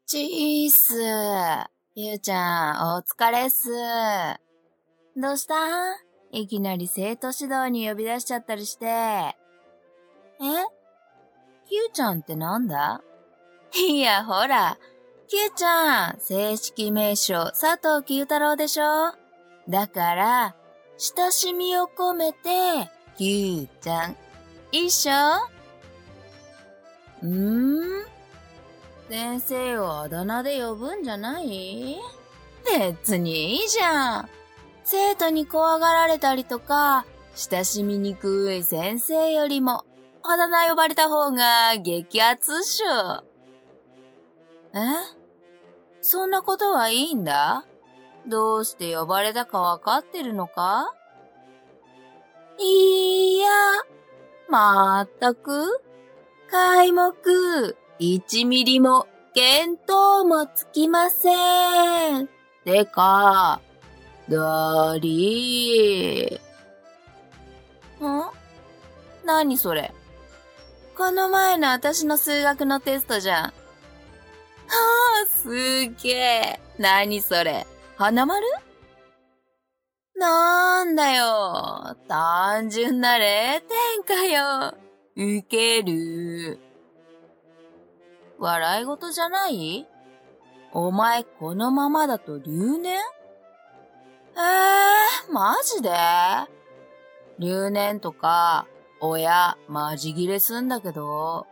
ちーっす。ゆうちゃん、お疲れっす。どうしたん？いきなり生徒指導に呼び出しちゃったりして。ゆうちゃんってなんだ？いや、ほら、ゆうちゃん、正式名称、佐藤九太郎でしょ？だから、親しみを込めて、ゆうちゃん。いいっしょ？先生をあだ名で呼ぶんじゃない？別にいいじゃん。生徒に怖がられたりとか、親しみにくい先生よりも、あだ名呼ばれた方が激アツっしょ。そんなことはいいんだ？どうして呼ばれたかわかってるのか？いや、まったく、皆目、1ミリも見当もつきません。てか、だりー。何それ？この前の私の数学のテストじゃん。はあ、すげえ。何それ？花丸？なんだよ。単純な0点かよ。ウケる。笑い事じゃない？お前このままだと留年？マジで？留年とか、親、マジギレすんだけど。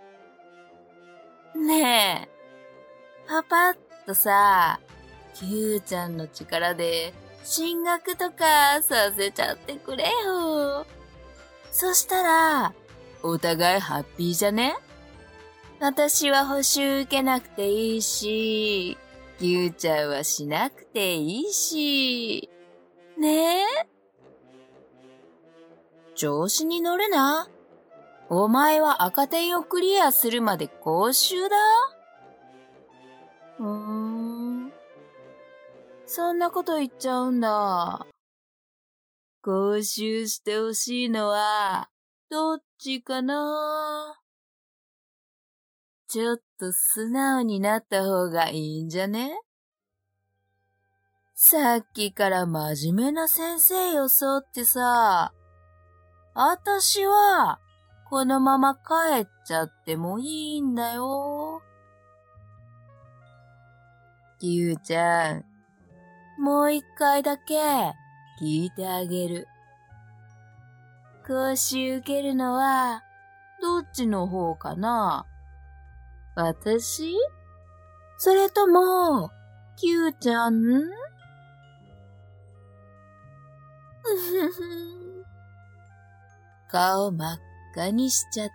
ねえ、パパッとさ、Q ちゃんの力で進学とかさせちゃってくれよ。そしたら、お互いハッピーじゃね？私は補習受けなくていいし、Q ちゃんはしなくていいし、ねえ？調子に乗るな。お前は赤点をクリアするまで講習だ。そんなこと言っちゃうんだ。講習してほしいのは、どっちかな？ちょっと素直になった方がいいんじゃね？さっきから真面目な先生装ってさ、あたしは、このまま帰っちゃってもいいんだよ。ゆうちゃん、もう一回だけ聞いてあげる。講習受けるのは、どっちの方かな？私？それとも、Q ちゃん？顔真っ赤にしちゃって。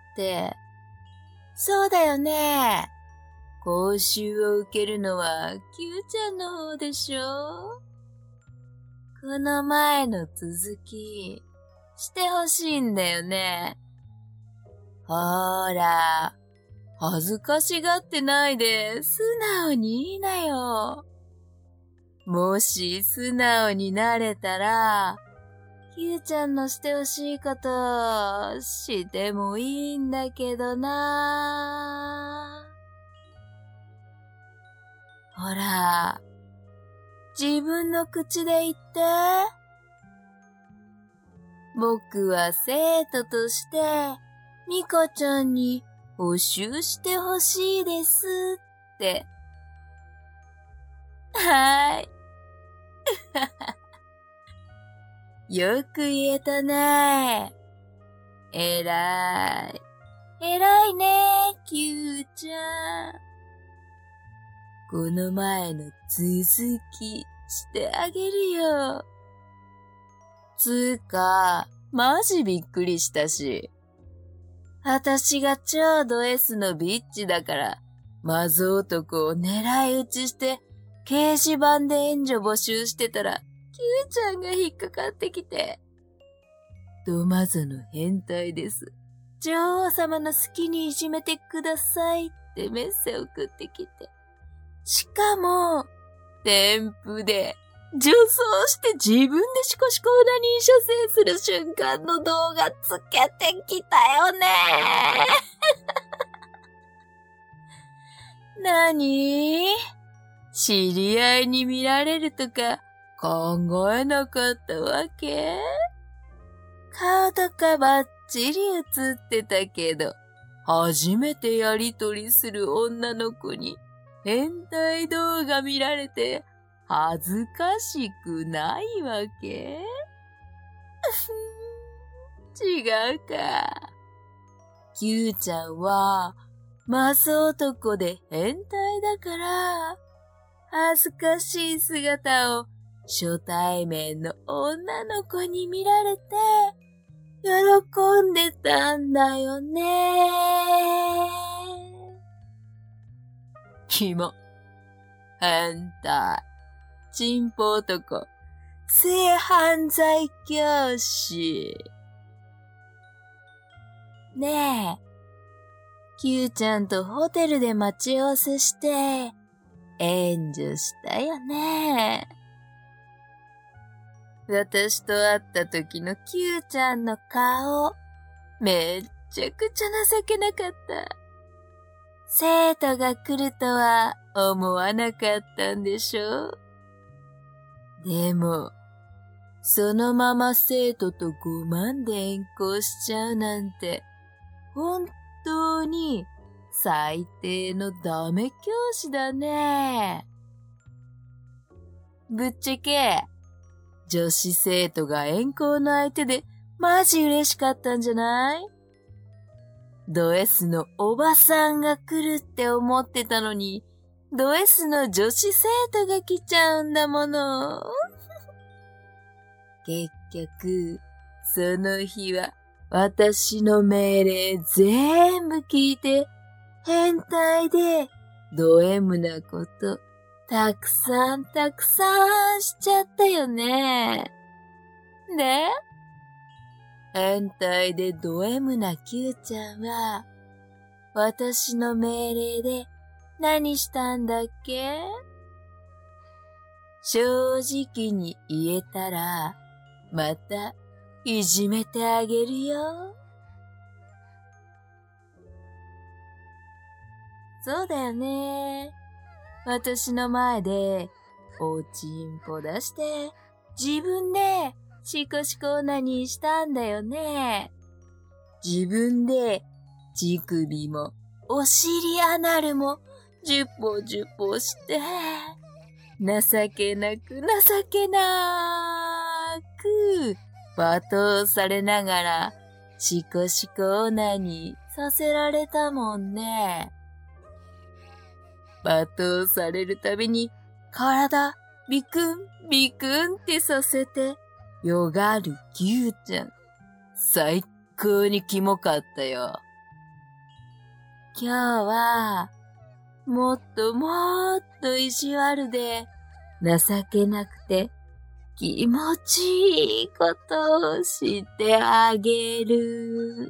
そうだよね。講習を受けるのは Q ちゃんの方でしょ？この前の続き、してほしいんだよね。ほーら、恥ずかしがってないで素直に言いなよ。もし素直になれたら、Q ちゃんのしてほしいことしてもいいんだけどな。ほら、自分の口で言って。僕は生徒として、ミカちゃんに補習してほしいですって。はーい。よく言えたね。えらい。偉いね、Q ちゃん。この前の続きしてあげるよ。つーか、マジびっくりしたし。私が超ド S のビッチだから、マズ男を狙い撃ちして、掲示板で援助募集してたら、Q ちゃんが引っかかってきて。ドマゾの変態です。女王様の好きにいじめてくださいってメッセ送ってきて。しかも、添付で、女装して自分でシコシコオナニー射精する瞬間の動画つけてきたよねなに？知り合いに見られるとか考えなかったわけ？顔とかバッチリ映ってたけど、初めてやりとりする女の子に変態動画見られて恥ずかしくないわけ？違うか。Q ちゃんはマス男で変態だから、恥ずかしい姿を初対面の女の子に見られて喜んでたんだよね。キモ、変態、チンポ男、性犯罪教師。ねえ、Q ちゃんとホテルで待ち合わせして援助したよね。私と会った時の Q ちゃんの顔、めっちゃくちゃ情けなかった。生徒が来るとは思わなかったんでしょ？でも、そのまま生徒と5万で遠行しちゃうなんて、本当に最低のダメ教師だね。ぶっちゃけ、女子生徒が遠行の相手でマジ嬉しかったんじゃない？ド S のおばさんが来るって思ってたのに、ド S の女子生徒が来ちゃうんだもの。結局、その日は私の命令全部聞いて、変態でド M なことたくさんしちゃったよね。で、変態でド M な Q ちゃんは、私の命令で何したんだっけ？正直に言えたら、またいじめてあげるよ。そうだよね。私の前でおちんぽ出して自分でシコシコオナニーしたんだよね。自分で乳首もお尻アナルもジュポして情けなく罵倒されながらシコシコオナニーさせられたもんね。罵倒されるたびに体ビクンってさせてよがるQちゃん。最高にキモかったよ。今日はもっと意地悪で情けなくて気持ちいいことをしてあげる。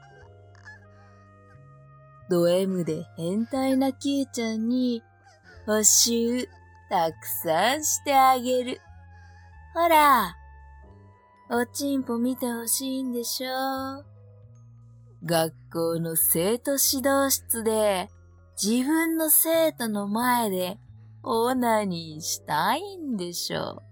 ド M で変態なQちゃんに補習たくさんしてあげる。ほら、おちんぽ見てほしいんでしょ？学校の生徒指導室で自分の生徒の前でオナニーしたいんでしょ？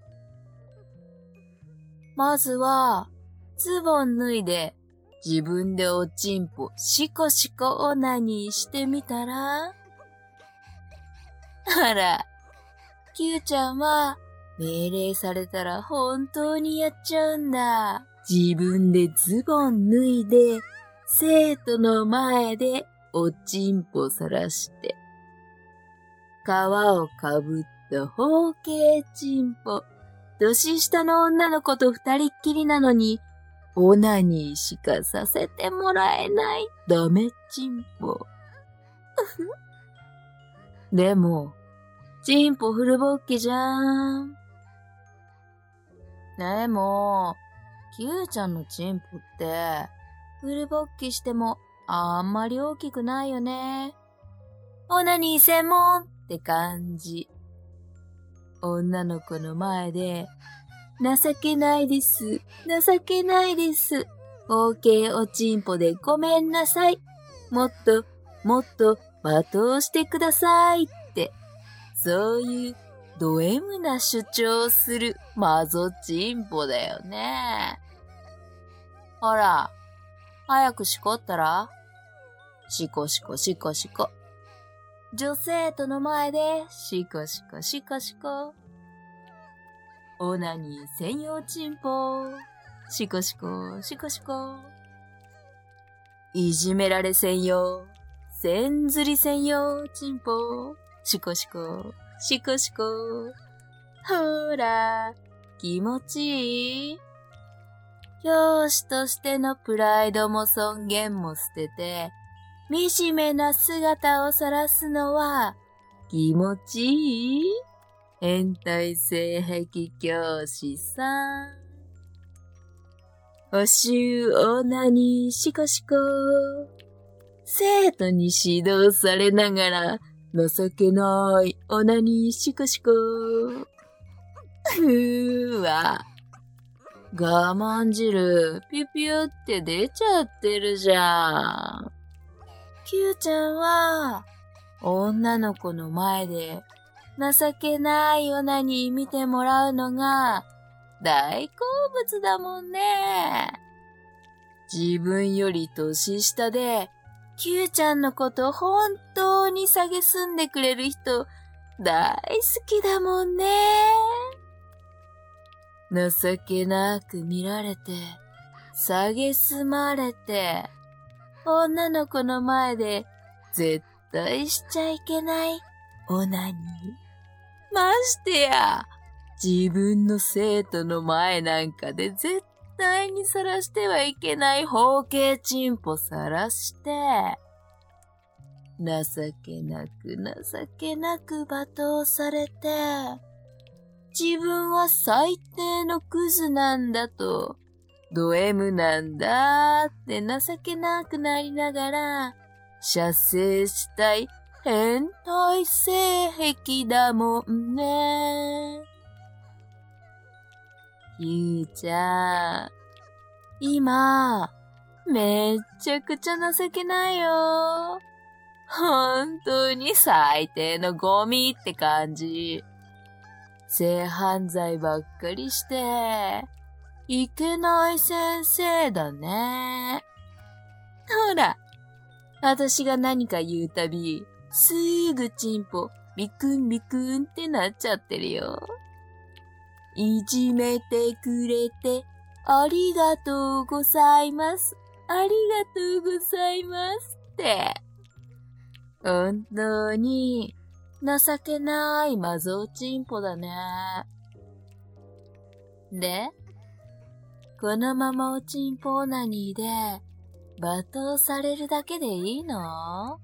まずはズボン脱いで自分でおちんぽシコシコオナニーしてみたら？あら、Qちゃんは命令されたら本当にやっちゃうんだ。自分でズボン脱いで生徒の前でおちんぽさらして皮をかぶった方形ちんぽ。年下の女の子と二人っきりなのにオナニーしかさせてもらえないダメチンポ。でも、チンポフルボッキじゃん。でも、Qちゃんのチンポって、フルボッキしてもあんまり大きくないよね。オナニー専門って感じ。女の子の前で、情けないです。方形おちんぽでごめんなさい。もっと罵倒してくださいって、そういうド M な主張をするマゾチンポだよね。ほら、早くしこったら？しこしこしこしこ。女生徒の前でしこしこしこしこ。オナニー専用チンポ。しこしこしこしこ。いじめられ専用。せんずり専用チンポ。しこしこしこしこ。ほら、気持ちいい？教師としてのプライドも尊厳も捨てて、惨めな姿を晒すのは気持ちいい？変態性癖教師さん。おしゅうオナニーしこしこ。生徒に指導されながら情けないオナニーしこしこ。我慢汁ピュピュって出ちゃってるじゃん。Q ちゃんは女の子の前で情けないオナニー見てもらうのが大好物だもんね。自分より年下でQ ちゃんのこと本当に蔑んでくれる人大好きだもんね。情けなく見られて、蔑まれて、女の子の前で絶対しちゃいけないオナニー。ましてや、自分の生徒の前なんかで絶対に晒してはいけない包茎チンポ晒して、情けなく罵倒されて、自分は最低のクズなんだと、ド M なんだって情けなくなりながら、射精したい変態性癖だもんね。ゆうちゃん、今、めっちゃくちゃ情けないよ。本当に最低のゴミって感じ。性犯罪ばっかりして、いけない先生だね。ほら、私が何か言うたび、すぐチンポ、ビクンビクンってなっちゃってるよ。いじめてくれて、ありがとうございます。ありがとうございますって。本当に、情けないマゾチンポだね。で、このままおチンポオナニーで罵倒されるだけでいいの？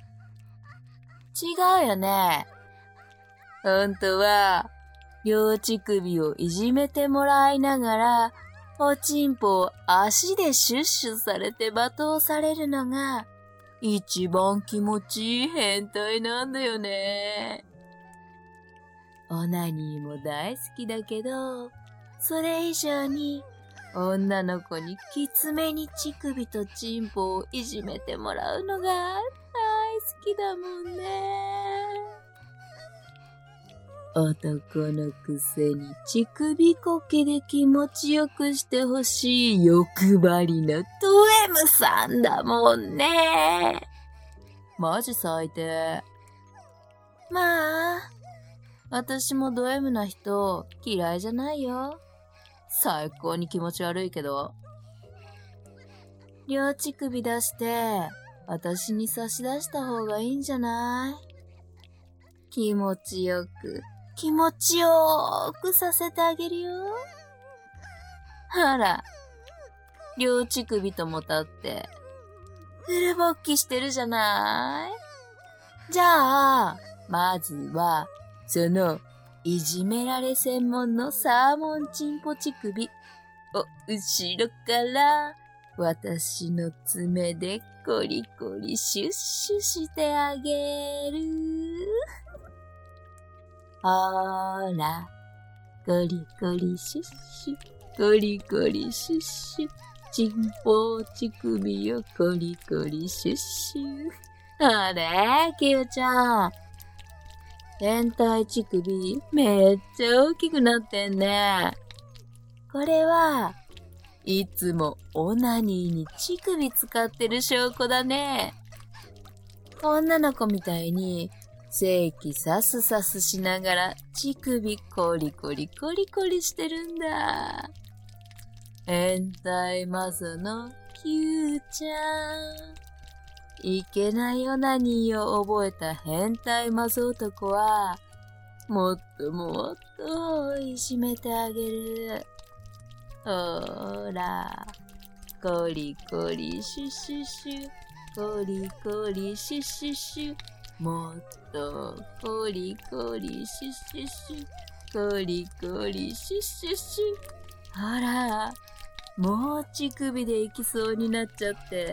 違うよね。本当は、両乳首をいじめてもらいながら、おチンポを足でシュッシュされて罵倒されるのが、一番気持ちいい変態なんだよね。オナニーも大好きだけど、それ以上に女の子にきつめに乳首とチンポをいじめてもらうのが大好きだもんね。男のくせに乳首こけで気持ちよくしてほしい欲張りなド M さんだもんね。マジ最低。まあ、私もド M な人嫌いじゃないよ。最高に気持ち悪いけど。両乳首出して、私に差し出した方がいいんじゃない？気持ちよくさせてあげるよ。ほら、両乳首とも立って、フル勃起してるじゃない？じゃあ、まずは、その、いじめられ専門のサーモンチンポ乳首を後ろから私の爪でコリコリシュッシュしてあげる。ほら、コリコリシュッシュ、コリコリシュッシュ、チンポ乳首をコリコリシュッシュ。 あれキヨちゃん。変態乳首、めっちゃ大きくなってんね。これは、いつもオナニーに乳首使ってる証拠だね。女の子みたいに、性器サスサスしながら乳首コリコリコリコリしてるんだ。変態マゾのキューちゃん。いけないオナニーを覚えた変態マゾ男は、もっともっといじめてあげる。ほら、コリコリシュシュシュ、コリコリシュシュシュ、もっとコリコリシュシュシュ、コリコリシュシュシュ。ほら、もう乳首でいきそうになっちゃって、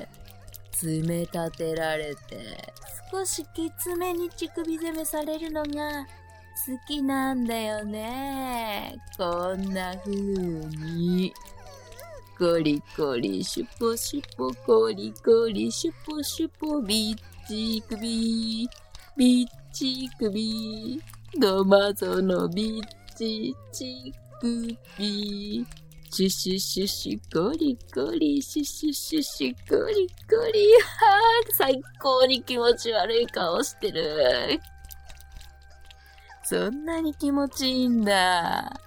爪立てられて、少しきつめに乳首攻めされるのが好きなんだよね。こんな風に。コリコリシュポシュポ、コリコリシュポシュポ、ビッチ首、ビッチ首、ドマゾのビッチ乳首。シュシュシュシュコリコリシュシュシュシュコリコリ。最高に気持ち悪い顔してる。そんなに気持ちいいんだ。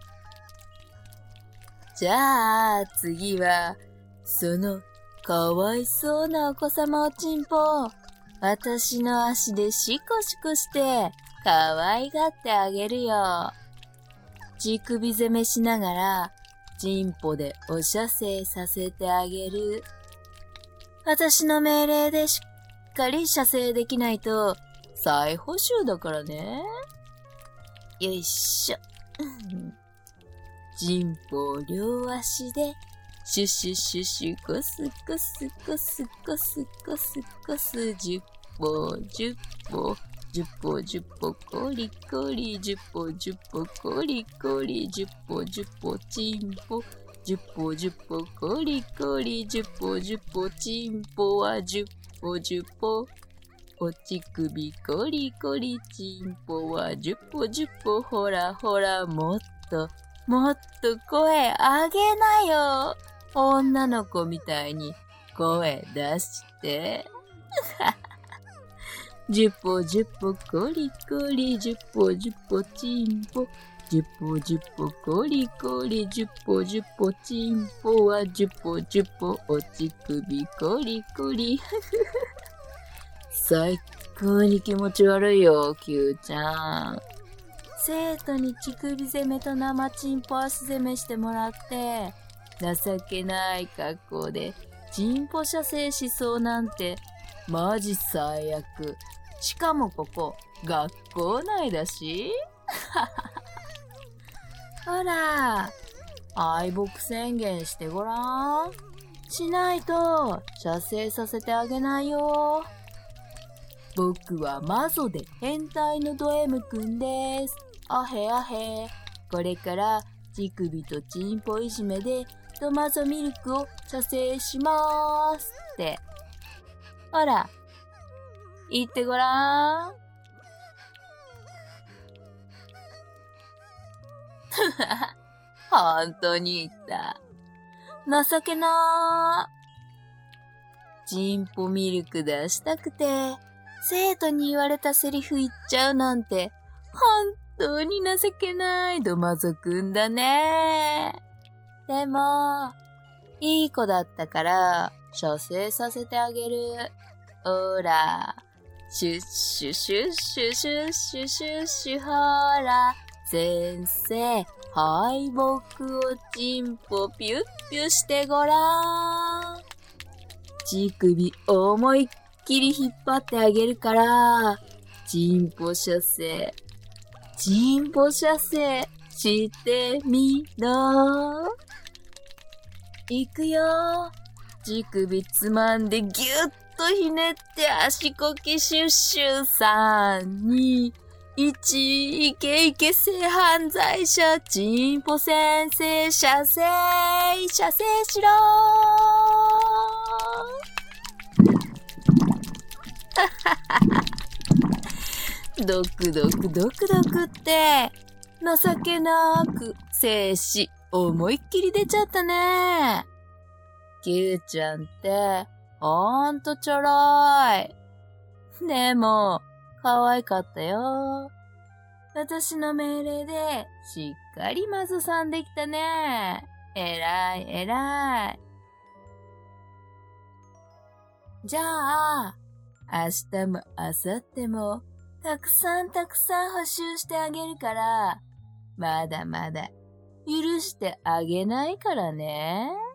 じゃあ次はそのかわいそうなお子様おちんぽを私の足でシコシコしてかわいがってあげるよ。乳首攻めしながらチンポでお射精させてあげる。私の命令でしっかり射精できないと再補習だからね。よいしょ。チンポを両足でシュシュシュシュコスコスコスコスコスコス10歩10歩10歩10歩コリコリ10歩10歩コリコリ10歩10歩チンポ10歩10歩コリコリ10歩10歩チンポは10歩10歩おち首コリコリチンポは10歩10歩ほらほらもっともっと声上げなよ。女の子みたいに声出して10歩10歩コリコリ10歩10歩チンポ10歩10歩コリコリ10歩10歩チンポは10歩10歩おち首コリコリ最高に気持ち悪いよ、キューちゃん。生徒に乳首攻めと生チンポ足攻めしてもらって情けない格好でチンポ射精しそうなんてマジ最悪。しかもここ学校内だしほら愛牧宣言してごらん。しないと射精させてあげないよ。僕はマゾで変態のド M くんです。あへあへ。これから乳首とチンポいじめでトマゾミルクを射精しまーすって。ほら、言ってごらん。本当に言った。情けなー。チンポミルク出したくて、生徒に言われたセリフ言っちゃうなんて、本当に情けないドマゾくんだね。でも、いい子だったから、射精させてあげる。ほら、シュッシュシュッシュシュッシュシュッシュほら、先生、敗北をチンポピュッピュしてごらん。乳首思いっきり引っ張ってあげるから、チンポ射精、チンポ射精してみろ。いくよ。乳首つまんでギュッとひねって足こきシュッシュ3、2、1イケイケ性犯罪者チンポ先生射精しろー。 ドクドクドクドクって、情けなく精子思いっきり出ちゃったね。キューちゃんって、ほんとちょろい。でも、可愛かったよ。私の命令で、しっかりマスさんできたね。えらい、えらい。じゃあ、明日も明後日も、たくさん補習してあげるから、まだまだ許してあげないからね。